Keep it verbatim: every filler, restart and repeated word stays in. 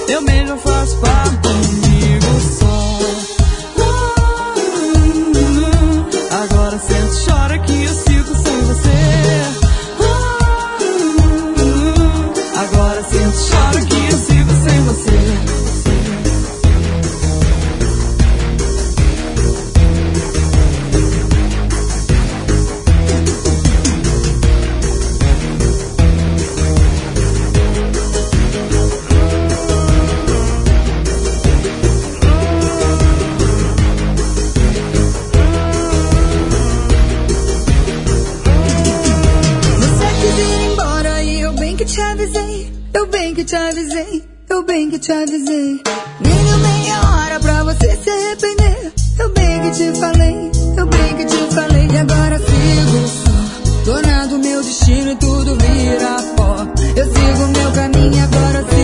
eu mesmo faço par comigo só. Agora sente, chora que eu sigo sem você. Agora sente, chora que eu sigo sem você. Eu bem que te avisei, eu bem que te avisei. Nem deu meia hora pra você se arrepender. Eu bem que te falei, eu bem que te falei. E agora sigo só, tornando meu destino e tudo vira pó. Eu sigo meu caminho e agora